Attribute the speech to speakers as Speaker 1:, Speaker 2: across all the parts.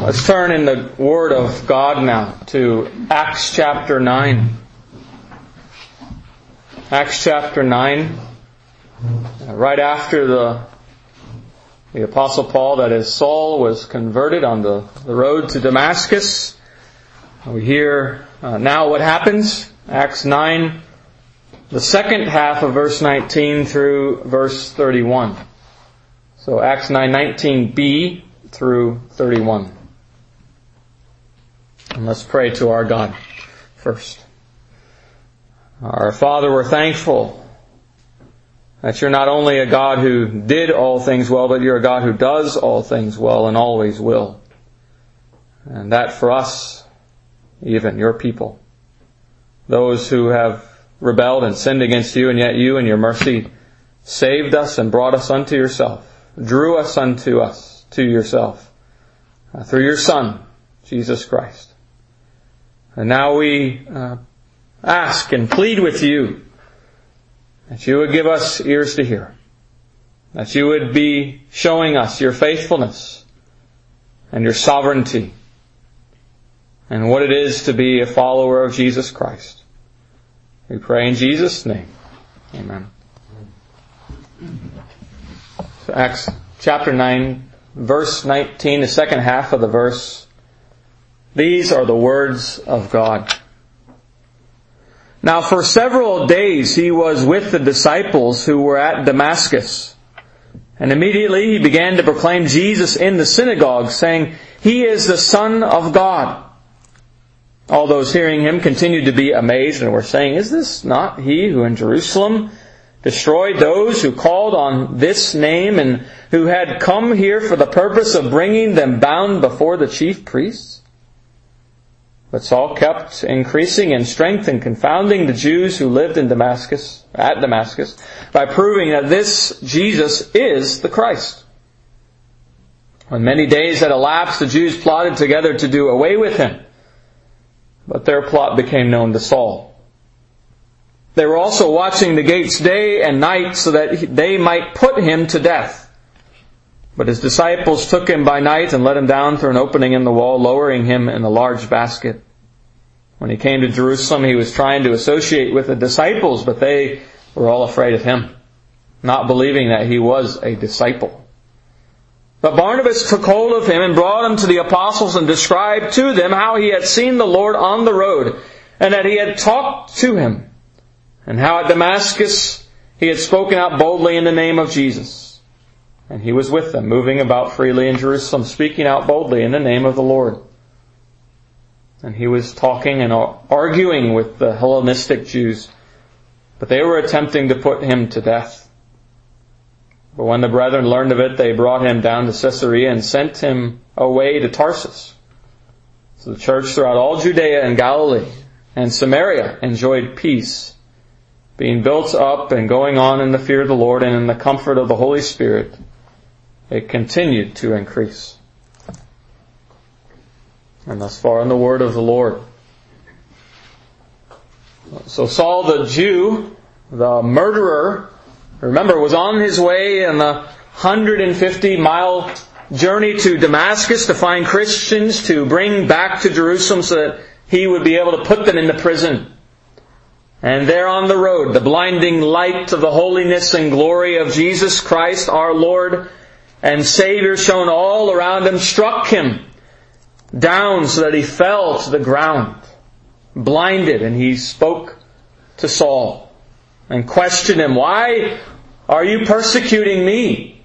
Speaker 1: Let's turn in the Word of God now to Acts chapter 9. Acts chapter 9. Right after the Apostle Paul, that is Saul, was converted on the road to Damascus. We hear now what happens. Acts 9, the second half of verse 19 through verse 31. So Acts 9:19b through 31. And let's pray to our God first. Our Father, we're thankful that you're not only a God who did all things well, but you're a God who does all things well and always will. And that for us, even your people, those who have rebelled and sinned against you, and yet you in your mercy saved us and brought us unto yourself, drew us unto us, to yourself, through your Son, Jesus Christ. And now we ask and plead with you that you would give us ears to hear, that you would be showing us your faithfulness and your sovereignty and what it is to be a follower of Jesus Christ. We pray in Jesus' name. Amen. So Acts chapter 9, verse 19, the second half of the verse. These are the words of God. Now for several days he was with the disciples who were at Damascus. And immediately he began to proclaim Jesus in the synagogue, saying, "He is the Son of God." All those hearing him continued to be amazed and were saying, "Is this not he who in Jerusalem destroyed those who called on this name and who had come here for the purpose of bringing them bound before the chief priests?" But Saul kept increasing in strength and confounding the Jews who lived in Damascus, at Damascus, by proving that this Jesus is the Christ. When many days had elapsed, the Jews plotted together to do away with him. But their plot became known to Saul. They were also watching the gates day and night so that they might put him to death. But his disciples took him by night and let him down through an opening in the wall, lowering him in a large basket. When he came to Jerusalem, he was trying to associate with the disciples, but they were all afraid of him, not believing that he was a disciple. But Barnabas took hold of him and brought him to the apostles and described to them how he had seen the Lord on the road, and that he had talked to him, and how at Damascus he had spoken out boldly in the name of Jesus. And he was with them, moving about freely in Jerusalem, speaking out boldly in the name of the Lord. And he was talking and arguing with the Hellenistic Jews, but they were attempting to put him to death. But when the brethren learned of it, they brought him down to Caesarea and sent him away to Tarsus. So the church throughout all Judea and Galilee and Samaria enjoyed peace, being built up and going on in the fear of the Lord and in the comfort of the Holy Spirit. It continued to increase. And thus far in the word of the Lord. So Saul the Jew, the murderer, remember, was on his way in the 150-mile journey to Damascus to find Christians to bring back to Jerusalem so that he would be able to put them into prison. And there on the road, the blinding light of the holiness and glory of Jesus Christ, our Lord and Savior, shone all around him, struck him down so that he fell to the ground, blinded. And he spoke to Saul and questioned him, "Why are you persecuting me?"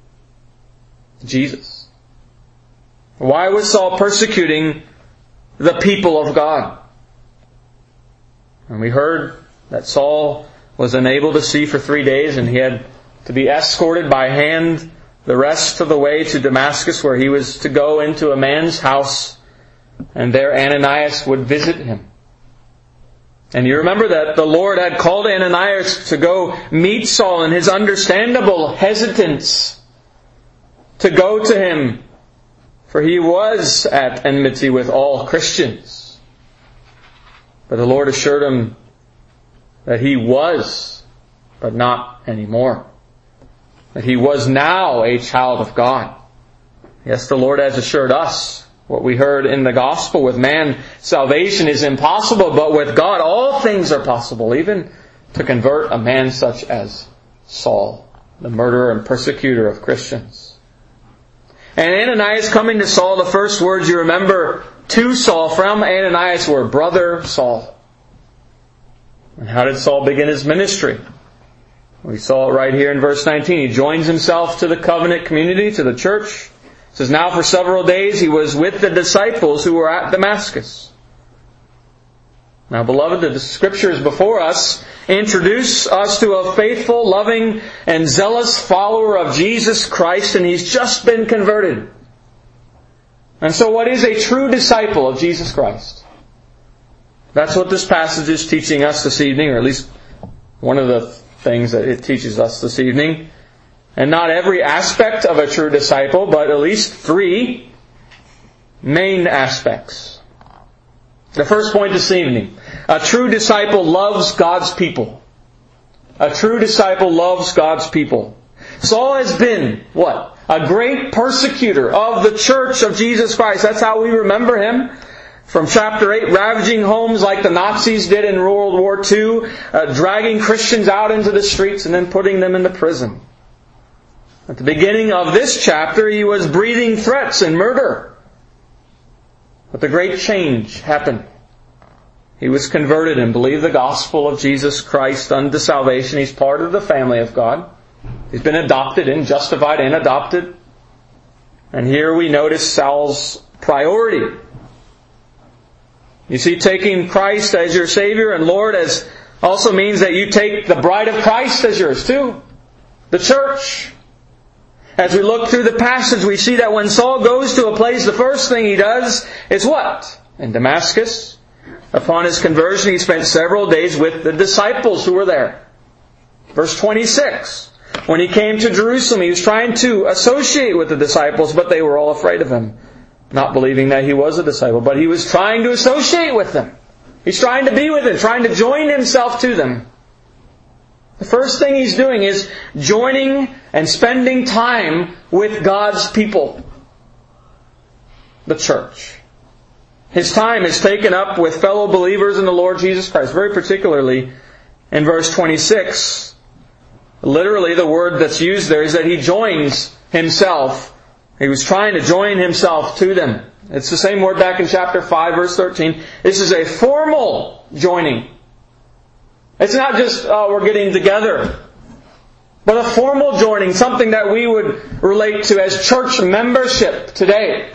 Speaker 1: Jesus. Why was Saul persecuting the people of God? And we heard that Saul was unable to see for 3 days, and he had to be escorted by hand the rest of the way to Damascus, where he was to go into a man's house, and there Ananias would visit him. And you remember that the Lord had called Ananias to go meet Saul, and his understandable hesitance to go to him, for he was at enmity with all Christians. But the Lord assured him that he was, but not anymore. That he was now a child of God. Yes, the Lord has assured us What we heard in the gospel, with man, salvation is impossible, but with God all things are possible, even to convert a man such as Saul, the murderer and persecutor of Christians. And Ananias coming to Saul, the first words you remember to Saul from Ananias were, "Brother Saul." And how did Saul begin his ministry? We saw it right here in verse 19. He joins himself to the covenant community, to the church. It says, "Now for several days he was with the disciples who were at Damascus." Now, beloved, the Scriptures before us introduce us to a faithful, loving, and zealous follower of Jesus Christ, and he's just been converted. And so what is a true disciple of Jesus Christ? That's what this passage is teaching us this evening, or at least one of the things that it teaches us this evening. And not every aspect of a true disciple, but at least 3 main aspects. The first point this evening: a true disciple loves God's people. A true disciple loves God's people. Saul has been, what? A great persecutor of the church of Jesus Christ. That's how we remember him. From chapter 8, ravaging homes like the Nazis did in World War II, dragging Christians out into the streets and then putting them into prison. At the beginning of this chapter, he was breathing threats and murder. But the great change happened. He was converted and believed the gospel of Jesus Christ unto salvation. He's part of the family of God. He's been adopted and justified and adopted. And here we notice Saul's priority. You see, taking Christ as your Savior and Lord also means that you take the bride of Christ as yours too. The church. As we look through the passage, we see that when Saul goes to a place, the first thing he does is what? In Damascus, upon his conversion, he spent several days with the disciples who were there. Verse 26. When he came to Jerusalem, he was trying to associate with the disciples, but they were all afraid of him, not believing that he was a disciple. But he was trying to associate with them. He's trying to be with them, trying to join himself to them. The first thing he's doing is joining and spending time with God's people, the church. His time is taken up with fellow believers in the Lord Jesus Christ, very particularly in verse 26. Literally, the word that's used there is that he joins himself. He was trying to join himself to them. It's the same word back in chapter 5, verse 13. This is a formal joining. It's not just, we're getting together, but a formal joining, something that we would relate to as church membership today.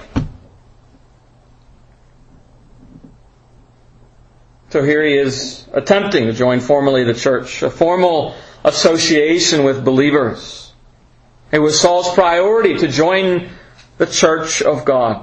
Speaker 1: So here he is attempting to join formally the church, a formal association with believers. It was Saul's priority to join the church of God.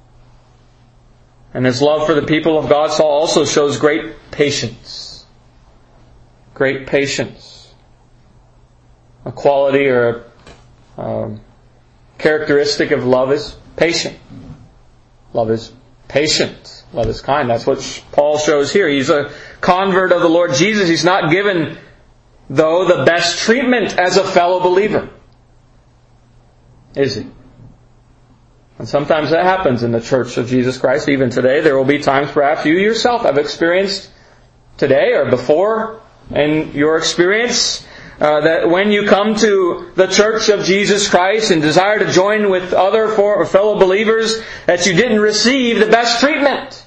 Speaker 1: And his love for the people of God, Saul also shows great patience. Great patience. A quality or a characteristic of love is patient. Love is patient. Love is kind. That's what Paul shows here. He's a convert of the Lord Jesus. He's not given, though, the best treatment as a fellow believer. Is he? And sometimes that happens in the church of Jesus Christ. Even today, there will be times perhaps you yourself have experienced today or before in your experience that when you come to the church of Jesus Christ and desire to join with other fellow believers, that you didn't receive the best treatment.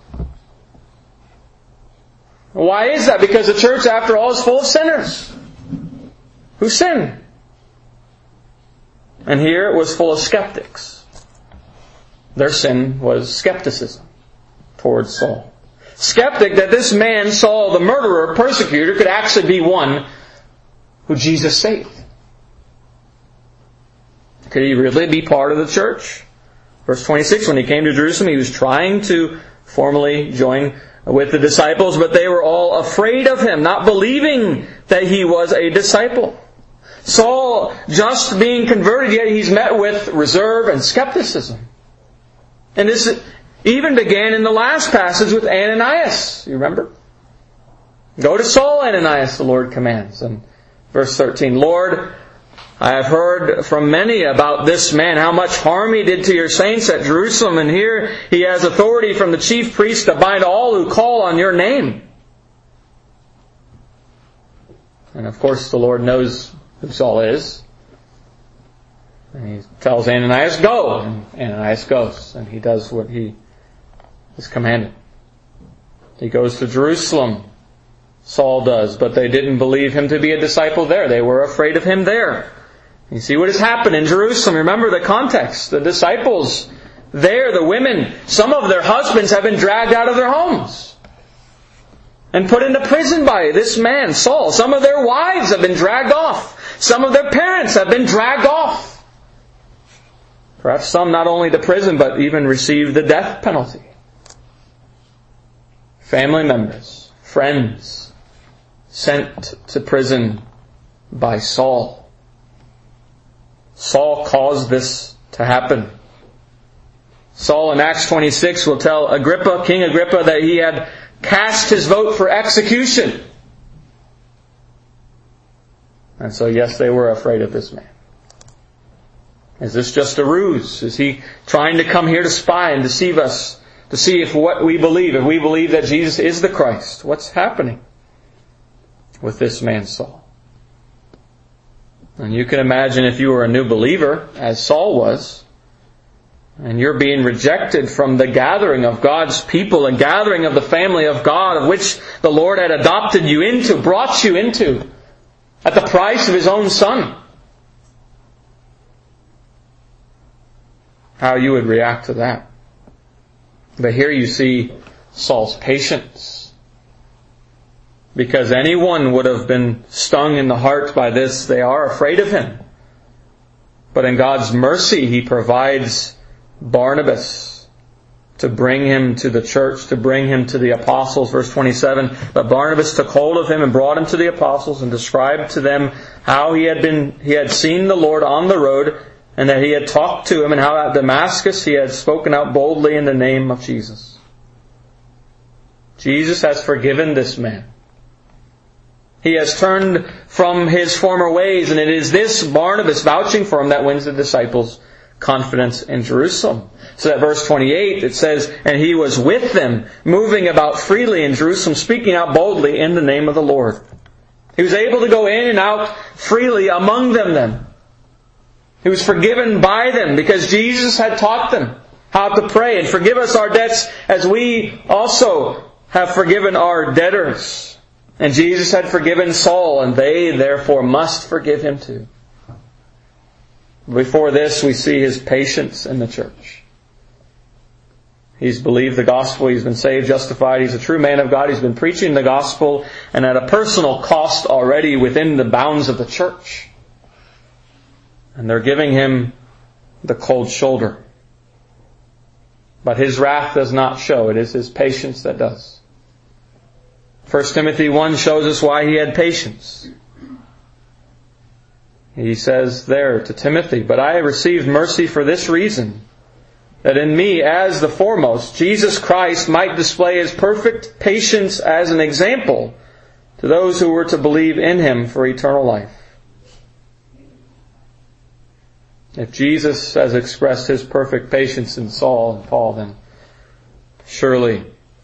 Speaker 1: Why is that? Because the church, after all, is full of sinners who sin. And here it was full of skeptics. Their sin was skepticism towards Saul. Skeptic that this man, Saul, the murderer, persecutor, could actually be one who Jesus saved. Could he really be part of the church? Verse 26, when he came to Jerusalem, he was trying to formally join with the disciples, but they were all afraid of him, not believing that he was a disciple. Saul just being converted, yet he's met with reserve and skepticism. And this even began in the last passage with Ananias. You remember? Go to Saul, Ananias, the Lord commands. And verse 13, Lord, I have heard from many about this man, how much harm he did to your saints at Jerusalem, and here he has authority from the chief priest to bind all who call on your name. And of course the Lord knows who Saul is. And he tells Ananias, go! And Ananias goes, and he does what he is commanded. He goes to Jerusalem. Saul does, but they didn't believe him to be a disciple there. They were afraid of him there. You see what has happened in Jerusalem. Remember the context. The disciples there, the women, some of their husbands have been dragged out of their homes and put into prison by this man, Saul. Some of their wives have been dragged off. Some of their parents have been dragged off. Perhaps some not only to prison, but even received the death penalty. Family members, friends, sent to prison by Saul. Saul caused this to happen. Saul in Acts 26 will tell Agrippa, King Agrippa, that he had cast his vote for execution. And so yes, they were afraid of this man. Is this just a ruse? Is he trying to come here to spy and deceive us, to see if what we believe, if we believe that Jesus is the Christ? What's happening with this man Saul? And you can imagine if you were a new believer, as Saul was, and you're being rejected from the gathering of God's people, and gathering of the family of God, of which the Lord had adopted you into, brought you into, at the price of His own Son. How you would react to that. But here you see Saul's patience. Because anyone would have been stung in the heart by this. They are afraid of him. But in God's mercy, He provides Barnabas to bring him to the church, to bring him to the apostles. Verse 27, but Barnabas took hold of him and brought him to the apostles and described to them how he had seen the Lord on the road, and that he had talked to him, and how at Damascus he had spoken out boldly in the name of Jesus. Jesus has forgiven this man. He has turned from his former ways, and it is this Barnabas vouching for him that wins the disciples' confidence in Jerusalem. So that verse 28, it says, and he was with them, moving about freely in Jerusalem, speaking out boldly in the name of the Lord. He was able to go in and out freely among them then. He was forgiven by them because Jesus had taught them how to pray and forgive us our debts as we also have forgiven our debtors. And Jesus had forgiven Saul, and they therefore must forgive him too. Before this, we see his patience in the church. He's believed the gospel. He's been saved, justified. He's a true man of God. He's been preaching the gospel, and at a personal cost already within the bounds of the church. And they're giving him the cold shoulder. But his wrath does not show. It is his patience that does. 1 Timothy 1 shows us why he had patience. He says there to Timothy, but I received mercy for this reason, that in me as the foremost, Jesus Christ might display His perfect patience as an example to those who were to believe in Him for eternal life. If Jesus has expressed His perfect patience in Saul and Paul, then surely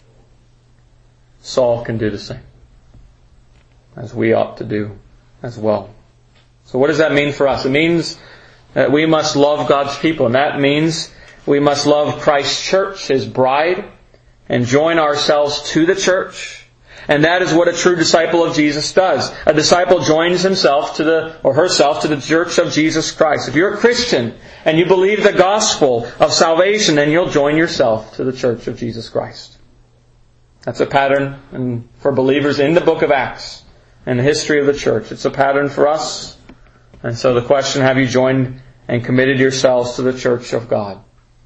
Speaker 1: Saul can do the same, as we ought to do as well. So what does that mean for us? It means that we must love God's people, and that means we must love Christ's church, His bride, and join ourselves to the church. And that is what a true disciple of Jesus does. A disciple joins himself herself to the church of Jesus Christ. If you're a Christian and you believe the gospel of salvation, then you'll join yourself to the church of Jesus Christ. That's a pattern for believers in the book of Acts and the history of the church. It's a pattern for us. And so the question, have you joined and committed yourselves to the church of God?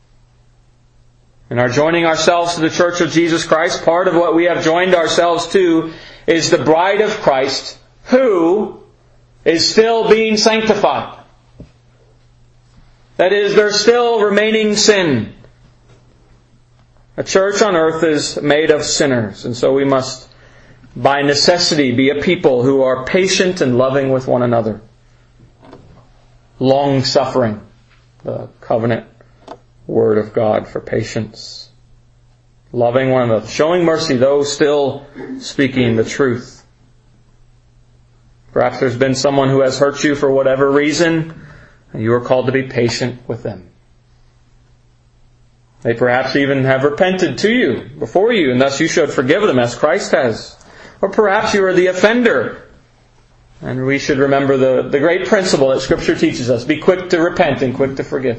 Speaker 1: In our joining ourselves to the church of Jesus Christ, part of what we have joined ourselves to is the bride of Christ, who is still being sanctified. That is, there's still remaining sin. A church on earth is made of sinners, and so we must, by necessity, be a people who are patient and loving with one another. long-suffering, the covenant word of God for patience. Loving one another, showing mercy, though still speaking the truth. Perhaps there's been someone who has hurt you for whatever reason, and you are called to be patient with them. They perhaps even have repented to you, before you, and thus you should forgive them as Christ has. Or perhaps you are the offender, and we should remember the great principle that Scripture teaches us. Be quick to repent and quick to forgive.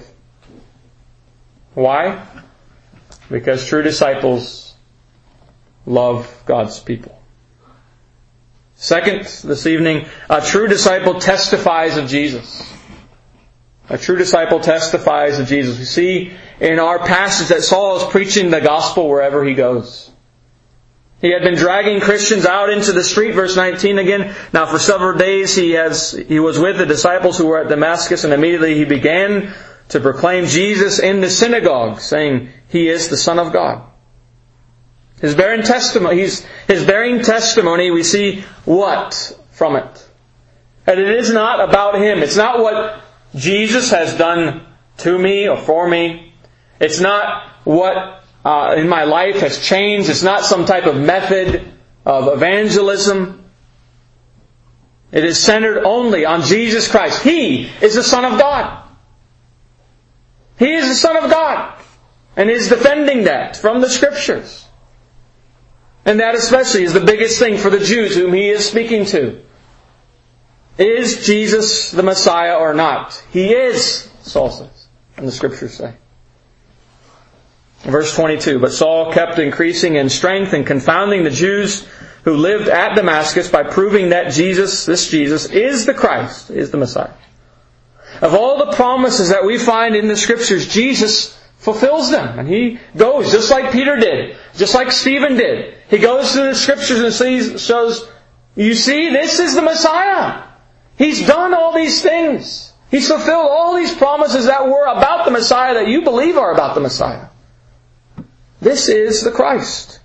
Speaker 1: Why? Because true disciples love God's people. Second, this evening, a true disciple testifies of Jesus. A true disciple testifies of Jesus. We see in our passage that Saul is preaching the gospel wherever he goes. He had been dragging Christians out into the street, verse 19 again. Now for several days he was with the disciples who were at Damascus, and immediately he began to proclaim Jesus in the synagogue, saying, He is the Son of God. His bearing testimony, we see what from it? And it is not about Him. It's not what Jesus has done to me or for me. It's not what in my life has changed. It's not some type of method of evangelism. It is centered only on Jesus Christ. He is the Son of God. He is the Son of God. And is defending that from the Scriptures. And that especially is the biggest thing for the Jews whom he is speaking to. Is Jesus the Messiah or not? He is, Saul says, and the Scriptures say. Verse 22, But Saul kept increasing in strength and confounding the Jews who lived at Damascus by proving that this Jesus, is the Christ, is the Messiah. Of all the promises that we find in the Scriptures, Jesus fulfills them. And He goes, just like Peter did, just like Stephen did. He goes through the Scriptures and shows, you see, this is the Messiah. He's done all these things. He's fulfilled all these promises that were about the Messiah that you believe are about the Messiah. This is the Christ.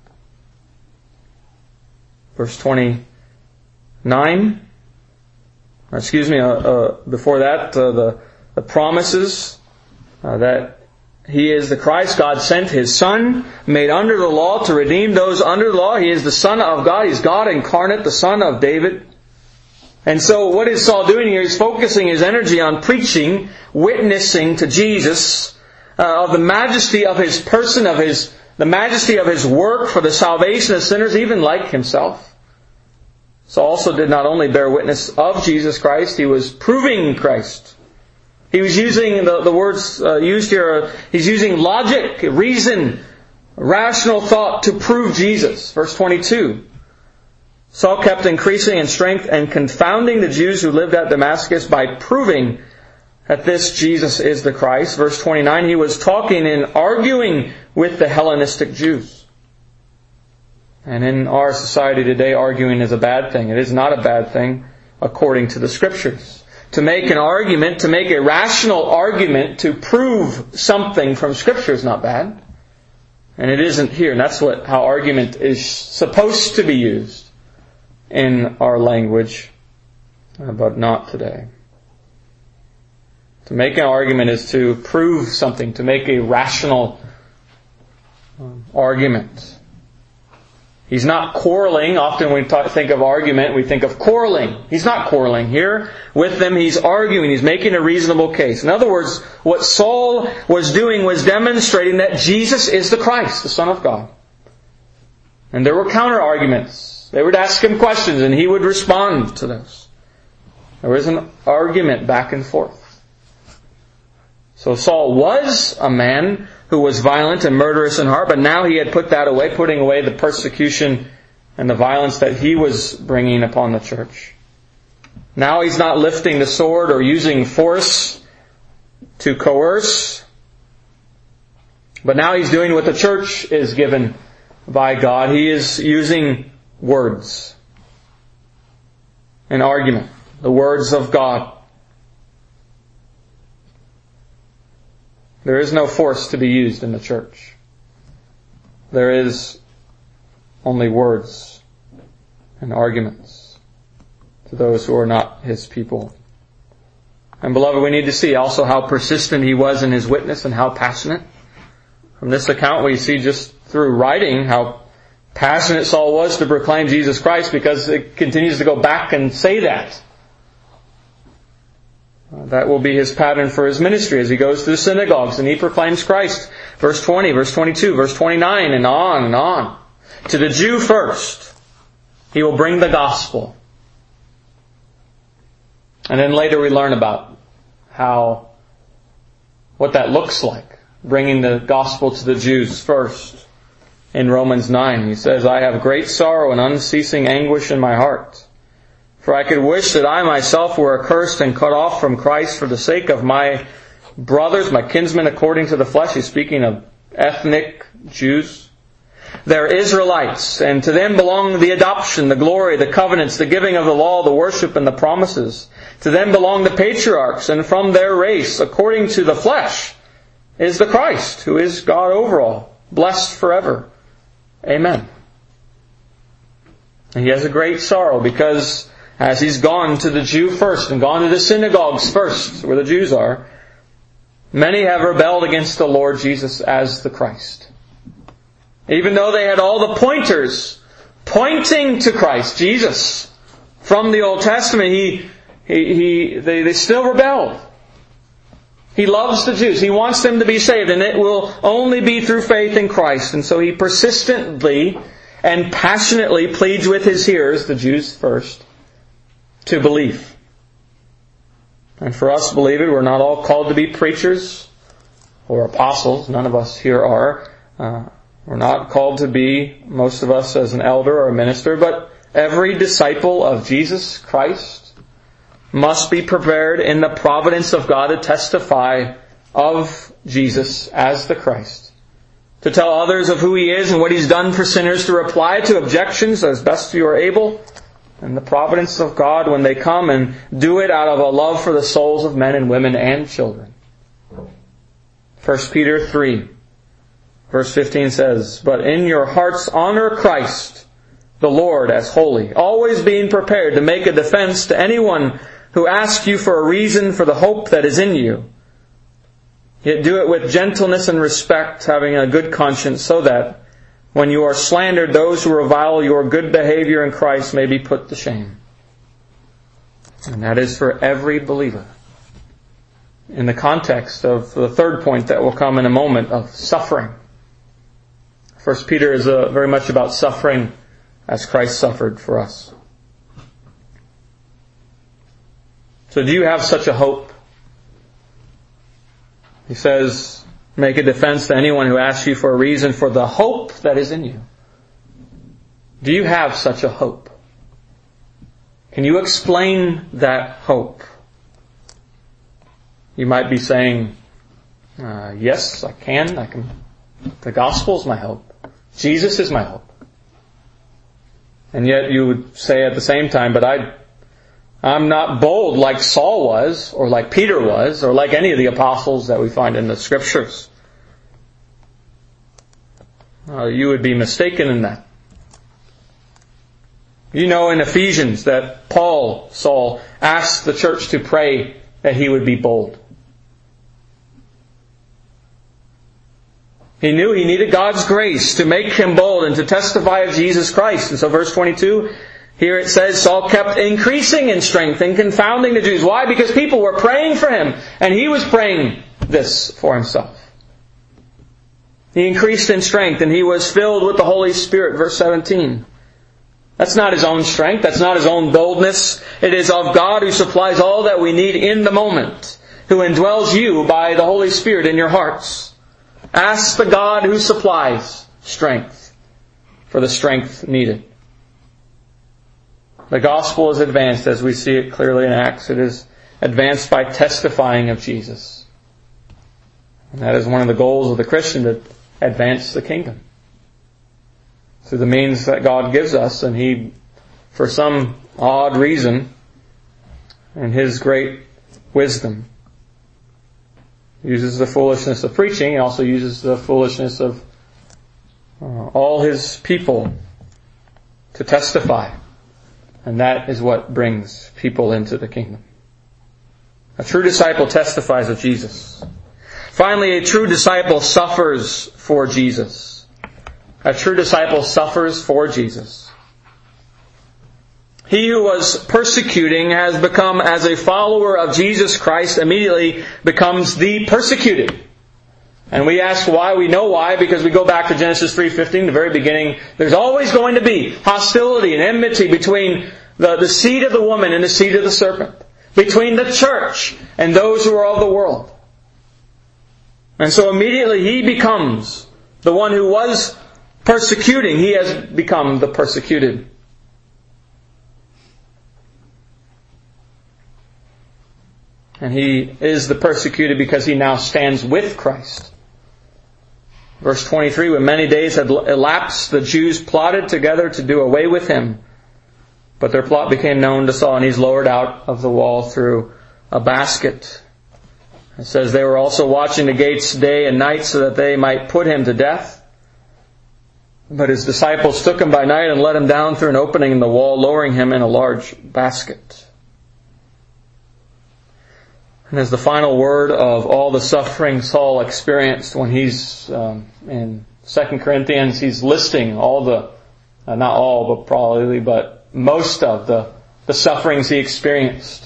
Speaker 1: Verse 29. Before that, the promises that He is the Christ. God sent His Son, made under the law, to redeem those under the law. He is the Son of God. He's God incarnate, the Son of David. And so what is Saul doing here? He's focusing his energy on preaching, witnessing to Jesus of the majesty of His person, the majesty of His work for the salvation of sinners, even like himself. Saul also did not only bear witness of Jesus Christ, he was proving Christ. He was using the words used here, he's using logic, reason, rational thought to prove Jesus. Verse 22. Saul kept increasing in strength and confounding the Jews who lived at Damascus by proving that this Jesus is the Christ. Verse 29, he was talking and arguing with the Hellenistic Jews. And in our society today, arguing is a bad thing. It is not a bad thing according to the Scriptures. To make an argument, to make a rational argument to prove something from Scripture is not bad. And it isn't here. And that's how argument is supposed to be used in our language, but not today. To make an argument is to prove something, to make a rational argument. He's not quarreling. Often when we think of argument, we think of quarreling. He's not quarreling here. With them, he's arguing. He's making a reasonable case. In other words, what Saul was doing was demonstrating that Jesus is the Christ, the Son of God. And there were counter-arguments. They would ask him questions and he would respond to those. There was an argument back and forth. So Saul was a man who was violent and murderous in heart, but now he had put that away, putting away the persecution and the violence that he was bringing upon the church. Now he's not lifting the sword or using force to coerce, but now he's doing what the church is given by God. He is using words, an argument, the words of God. There is no force to be used in the church. There is only words and arguments to those who are not His people. And beloved, we need to see also how persistent he was in his witness and how passionate. From this account we see just through writing how passionate Saul was to proclaim Jesus Christ, because it continues to go back and say that. That will be his pattern for his ministry as he goes to the synagogues and he proclaims Christ. Verse 20, verse 22, verse 29, and on and on. To the Jew first, he will bring the gospel. And then later we learn about what that looks like, bringing the gospel to the Jews first. In Romans 9, he says, I have great sorrow and unceasing anguish in my heart. For I could wish that I myself were accursed and cut off from Christ for the sake of my brothers, my kinsmen according to the flesh. He's speaking of ethnic Jews. They're Israelites, and to them belong the adoption, the glory, the covenants, the giving of the law, the worship, and the promises. To them belong the patriarchs, and from their race, according to the flesh, is the Christ, who is God over all, blessed forever. Amen. And he has a great sorrow because as he's gone to the Jew first and gone to the synagogues first, where the Jews are, many have rebelled against the Lord Jesus as the Christ. Even though they had all the pointers pointing to Christ, Jesus, from the Old Testament, they still rebelled. He loves the Jews. He wants them to be saved, and it will only be through faith in Christ. And so he persistently and passionately pleads with his hearers, the Jews first, to believe. And for us, believers, we're not all called to be preachers or apostles. None of us here are. We're not called to be, most of us, as an elder or a minister. But every disciple of Jesus Christ must be prepared in the providence of God to testify of Jesus as the Christ. To tell others of who He is and what He's done for sinners, to reply to objections as best you are able, and the providence of God when they come, and do it out of a love for the souls of men and women and children. 1 Peter 3, verse 15 says, But in your hearts honor Christ, the Lord, as holy, always being prepared to make a defense to anyone who asks you for a reason for the hope that is in you. Yet do it with gentleness and respect, having a good conscience, so that when you are slandered, those who revile your good behavior in Christ may be put to shame. And that is for every believer. In the context of the third point that will come in a moment, of suffering. 1 Peter is very much about suffering as Christ suffered for us. So do you have such a hope? He says, make a defense to anyone who asks you for a reason for the hope that is in you. Do you have such a hope? Can you explain that hope? You might be saying, yes, I can. The gospel is my hope. Jesus is my hope. And yet you would say at the same time, but I'm not bold like Saul was, or like Peter was, or like any of the apostles that we find in the Scriptures. You would be mistaken in that. You know in Ephesians that Saul, asked the church to pray that he would be bold. He knew he needed God's grace to make him bold and to testify of Jesus Christ. And so verse 22, here it says, Saul kept increasing in strength and confounding the Jews. Why? Because people were praying for him, and he was praying this for himself. He increased in strength, and he was filled with the Holy Spirit. Verse 17. That's not his own strength. That's not his own boldness. It is of God who supplies all that we need in the moment, who indwells you by the Holy Spirit in your hearts. Ask the God who supplies strength for the strength needed. The gospel is advanced as we see it clearly in Acts. It is advanced by testifying of Jesus. And that is one of the goals of the Christian, to advance the kingdom through the means that God gives us. And He, for some odd reason, in His great wisdom, uses the foolishness of preaching. He also uses the foolishness of all His people to testify. And that is what brings people into the kingdom. A true disciple testifies of Jesus. Finally, a true disciple suffers for Jesus. A true disciple suffers for Jesus. He who was persecuting has become, as a follower of Jesus Christ, immediately becomes the persecuted. And we ask why. We know why, because we go back to Genesis 3:15, the very beginning. There's always going to be hostility and enmity between the seed of the woman and the seed of the serpent. Between the church and those who are of the world. And so immediately he becomes the one who was persecuting. He has become the persecuted. And he is the persecuted because he now stands with Christ. Verse 23, when many days had elapsed, the Jews plotted together to do away with him. But their plot became known to Saul, and he's lowered out of the wall through a basket. It says they were also watching the gates day and night so that they might put him to death. But his disciples took him by night and let him down through an opening in the wall, lowering him in a large basket. And as the final word of all the suffering Saul experienced when he's in 2 Corinthians, he's listing all the, not all, but probably, but most of the sufferings he experienced.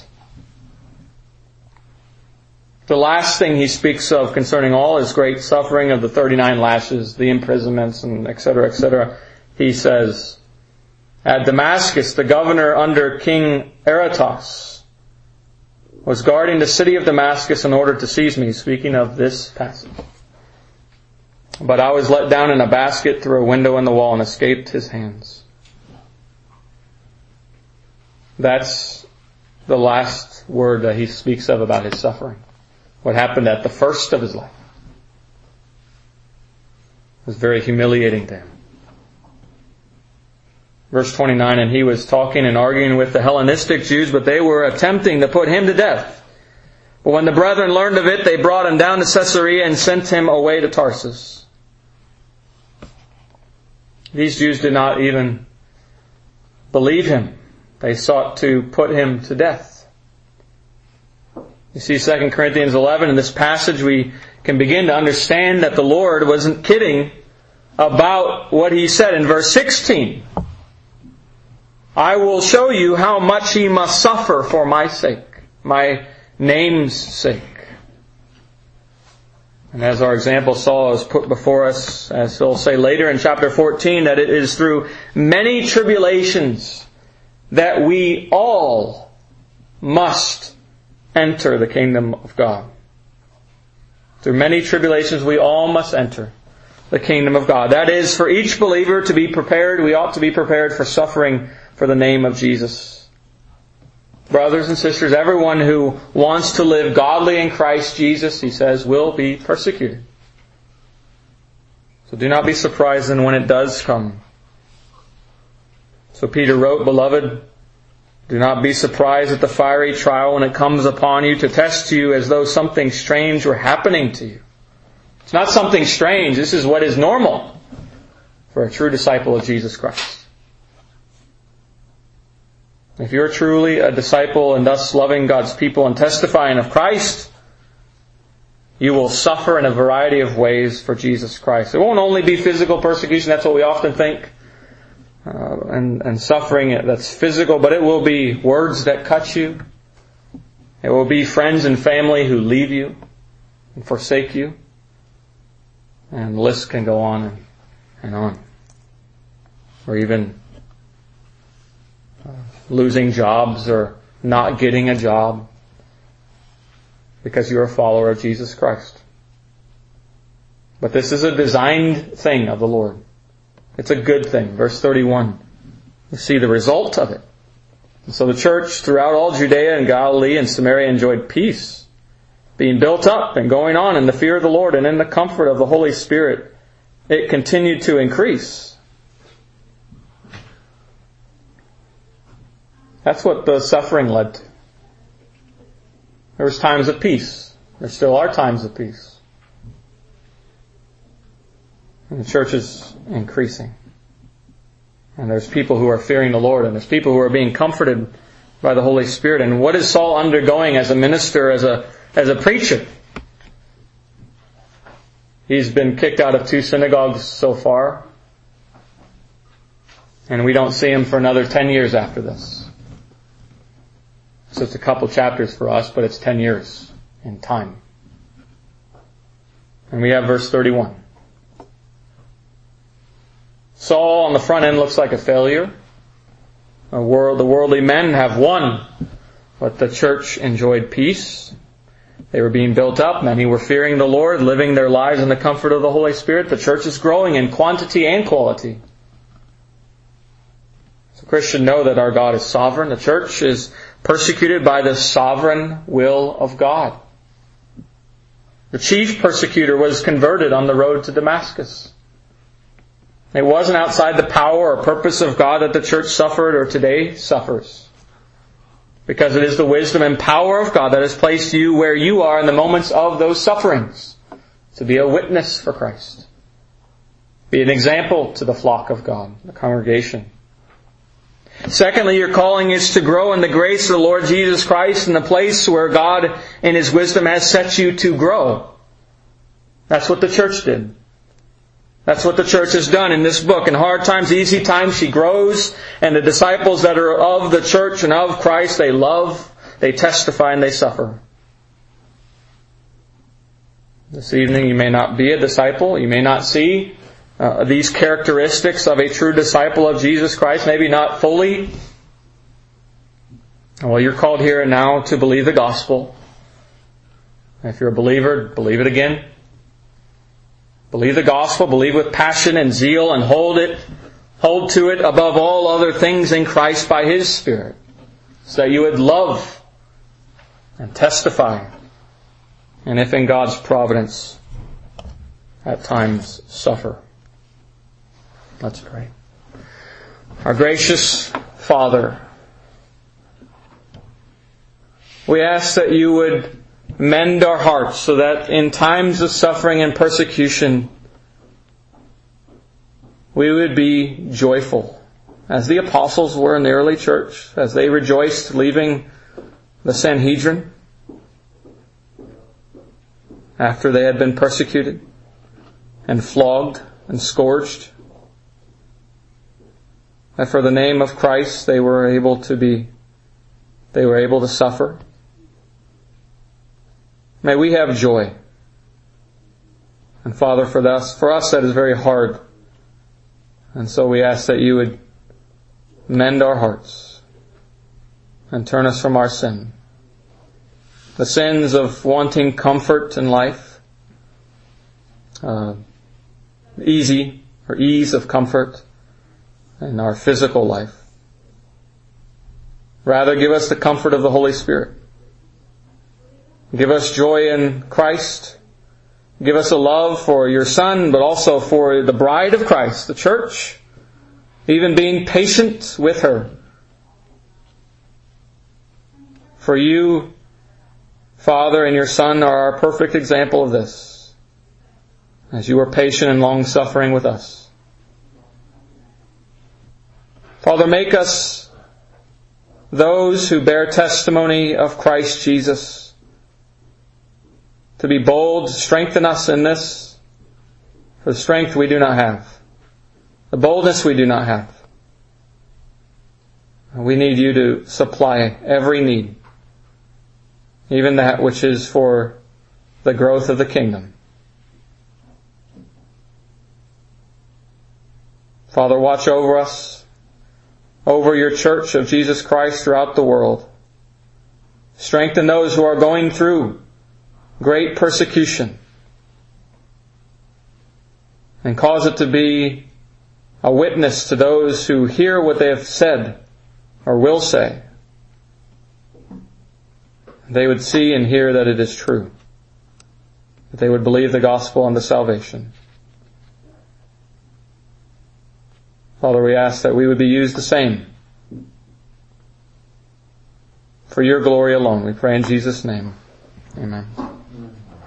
Speaker 1: The last thing he speaks of concerning all his great suffering of the 39 lashes, the imprisonments, and etc., he says, at Damascus, the governor under King Aretas was guarding the city of Damascus in order to seize me, speaking of this passage. But I was let down in a basket through a window in the wall and escaped his hands. That's the last word that he speaks of about his suffering. What happened at the first of his life. It was very humiliating to him. Verse 29, and he was talking and arguing with the Hellenistic Jews, but they were attempting to put him to death. But when the brethren learned of it, they brought him down to Caesarea and sent him away to Tarsus. These Jews did not even believe him. They sought to put him to death. You see 2 Corinthians 11, in this passage we can begin to understand that the Lord wasn't kidding about what he said in verse 16. I will show you how much he must suffer for my sake, my name's sake. And as our example Saul has put before us, as he'll say later in chapter 14, that it is through many tribulations that we all must enter the kingdom of God. Through many tribulations we all must enter the kingdom of God. That is, for each believer to be prepared, we ought to be prepared for suffering for the name of Jesus. Brothers and sisters, everyone who wants to live godly in Christ Jesus, he says, will be persecuted. So do not be surprised then when it does come. So Peter wrote, Beloved, do not be surprised at the fiery trial when it comes upon you to test you as though something strange were happening to you. It's not something strange. This is what is normal for a true disciple of Jesus Christ. If you're truly a disciple and thus loving God's people and testifying of Christ, you will suffer in a variety of ways for Jesus Christ. It won't only be physical persecution. That's what we often think. And suffering that's physical, but it will be words that cut you. It will be friends and family who leave you and forsake you. And the list can go on and on. Or even losing jobs or not getting a job because you're a follower of Jesus Christ. But this is a designed thing of the Lord. It's a good thing. Verse 31. You see the result of it. And so the church throughout all Judea and Galilee and Samaria enjoyed peace, being built up and going on in the fear of the Lord and in the comfort of the Holy Spirit. It continued to increase. That's what the suffering led to. There was times of peace. There still are times of peace. And the church is increasing. And there's people who are fearing the Lord, and there's people who are being comforted by the Holy Spirit. And what is Saul undergoing as a minister, as a preacher? He's been kicked out of 2 synagogues so far. And we don't see him for another 10 years after this. So it's a couple chapters for us, but it's 10 years in time. And we have verse 31. Saul on the front end looks like a failure. The worldly men have won, but the church enjoyed peace. They were being built up. Many were fearing the Lord, living their lives in the comfort of the Holy Spirit. The church is growing in quantity and quality. So Christians know that our God is sovereign. The church is persecuted by the sovereign will of God. The chief persecutor was converted on the road to Damascus. It wasn't outside the power or purpose of God that the church suffered or today suffers. Because it is the wisdom and power of God that has placed you where you are in the moments of those sufferings. To be a witness for Christ. Be an example to the flock of God, the congregation. Secondly, your calling is to grow in the grace of the Lord Jesus Christ in the place where God in His wisdom has set you to grow. That's what the church did. That's what the church has done in this book. In hard times, easy times, she grows. And the disciples that are of the church and of Christ, they love, they testify, and they suffer. This evening you may not be a disciple. You may not see these characteristics of a true disciple of Jesus Christ. Maybe not fully. Well, you're called here and now to believe the gospel. If you're a believer, believe it again. Believe the gospel, believe with passion and zeal, and hold to it above all other things in Christ by His Spirit, so that you would love and testify, and if in God's providence, at times suffer. Let's pray. Our gracious Father, we ask that you would mend our hearts so that in times of suffering and persecution we would be joyful, as the apostles were in the early church, as they rejoiced leaving the Sanhedrin after they had been persecuted and flogged and scourged. That for the name of Christ they were able to suffer. May we have joy. And Father, for us that is very hard. And so we ask that you would mend our hearts and turn us from our sin. The sins of wanting comfort in life, ease of comfort in our physical life. Rather, give us the comfort of the Holy Spirit. Give us joy in Christ. Give us a love for your Son, but also for the bride of Christ, the church. Even being patient with her. For you, Father, and your Son are our perfect example of this, as you are patient and long-suffering with us. Father, make us those who bear testimony of Christ Jesus, to be bold. Strengthen us in this, for the strength we do not have, the boldness we do not have. We need you to supply every need, even that which is for the growth of the kingdom. Father, watch over us, over your church of Jesus Christ throughout the world. Strengthen those who are going through great persecution, and cause it to be a witness to those who hear what they have said or will say. They would see and hear that it is true, that they would believe the gospel unto salvation. Father, we ask that we would be used the same for your glory alone. We pray in Jesus' name. Amen.